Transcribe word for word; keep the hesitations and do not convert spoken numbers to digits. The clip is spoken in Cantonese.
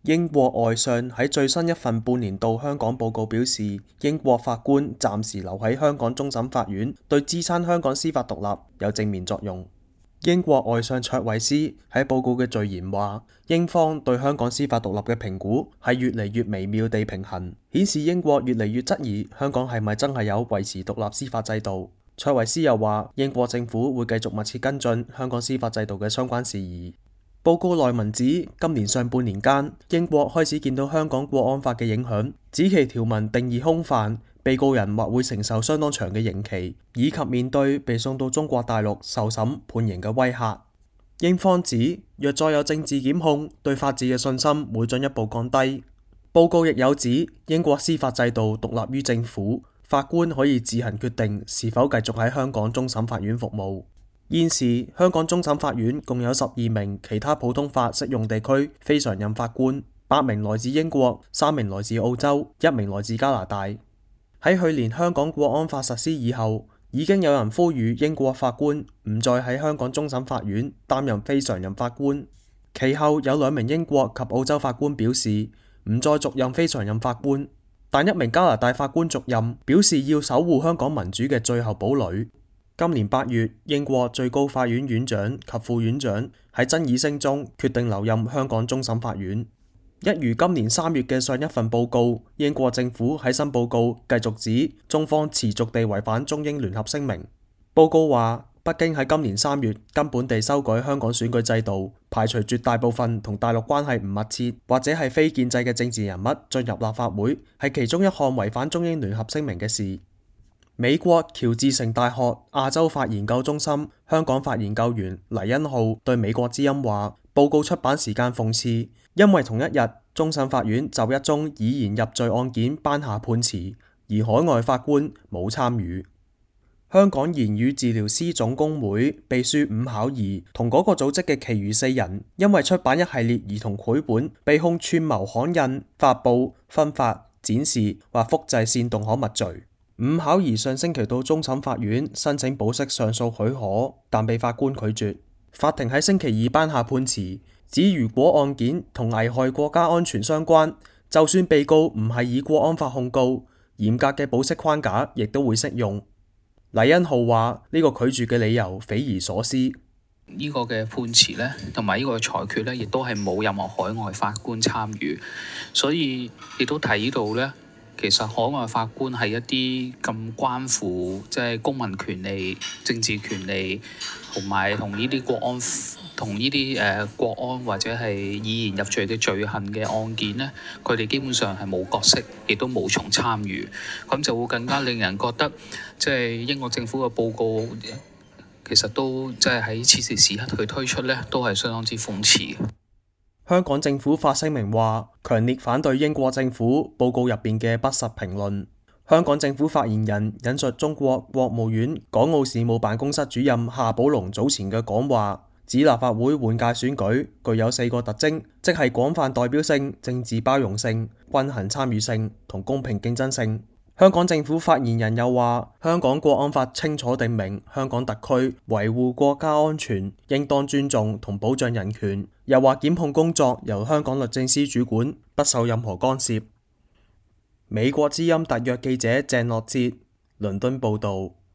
英國外相喺最新一份半年度香港報告表示，英國法官暫時留喺香港終審法院，對支撐香港司法獨立有正面作用。英國外相卓慧思喺報告嘅序言話，英方對香港司法獨立嘅評估係越嚟越微妙地平衡，顯示英國越嚟越質疑香港係咪真係有維持獨立司法制度。卓慧思又話，英國政府會繼續密切跟進香港司法制度嘅相關事宜。報告內文指，今年上半年間，英國開始見到香港國安法嘅影響，指其條文定義空泛，被告人或會承受相當長嘅刑期，以及面對被送到中國大陸受審判刑嘅威嚇。英方指，若再有政治檢控，對法治嘅信心會進一步降低。報告亦有指，英國司法制度獨立於政府，法官可以自行決定是否繼續喺香港終審法院服務。現時香港終審法院共有十二名其他普通法適用地區非常任法官，八名來自英國，三名來自澳洲，一名來自加拿大。喺去年香港國安法實施以後，已經有人呼籲英國法官唔再喺香港終審法院擔任非常任法官。其後有兩名英國及澳洲法官表示唔再續任非常任法官，但一名加拿大法官續任，表示要守護香港民主嘅最後堡壘。今年八月，英國最高法院院長及副院長喺爭議聲中決定留任香港終審法院。一如今年三月嘅上一份報告，英國政府喺新報告繼續指中方持續地違反中英聯合聲明。報告話，北京喺今年三月根本地修改香港選舉制度，排除絕大部分同大陸關係唔密切或者係非建制嘅政治人物進入立法會，係其中一項違反中英聯合聲明嘅事。美國喬治城大學亞洲法研究中心香港法研究員黎恩浩對美國之音話，報告出版時間諷刺，因為同一日終審法院就一宗以言入罪案件頒下判詞，而海外法官冇參與。香港言語治療師總工會秘書伍巧兒同嗰個組織嘅其餘四人，因為出版一系列兒童繪本，被控串謀刊印、發佈、分發、展示或複製煽動刊物罪。伍巧兒上星期到終審法院申請保釋上訴許可，但被法官拒絕。法庭喺星期二頒下判詞，指如果案件同危害國家安全相關，就算被告唔係以國安法控告，嚴格嘅保釋框架亦都會適用。黎恩浩話：呢個拒絕嘅理由匪夷所思。 呢個嘅判詞呢，同埋呢個裁決呢，亦都係冇任何海外法官參與，所以亦都睇到呢。其實海外法官係一啲咁關乎即係公民權利、政治權利，同埋同呢啲國安、同呢啲誒國安或者係以言入罪嘅罪行嘅案件呢，佢哋基本上係冇角色，亦都無從參與，咁就會更加令人覺得即係英國政府嘅報告其實都即係喺此時此刻佢推出呢，都係相當之諷刺。 香港政府發聲明話，強烈反對英國政府報告入邊嘅不實評論。香港政府發言人引述中國國務院港澳事務辦公室主任夏寶龍早前嘅講話，指立法會換屆選舉具有四個特徵，即係廣泛代表性、政治包容性、均衡參與性同公平競爭性。香港政府發言人又話，香港國安法清楚定明，香港特區維護國家安全，應當尊重同保障人權。又話檢控工作由香港律政司主管，不受任何干涉。美國之音特約記者鄭樂哲，倫敦報導。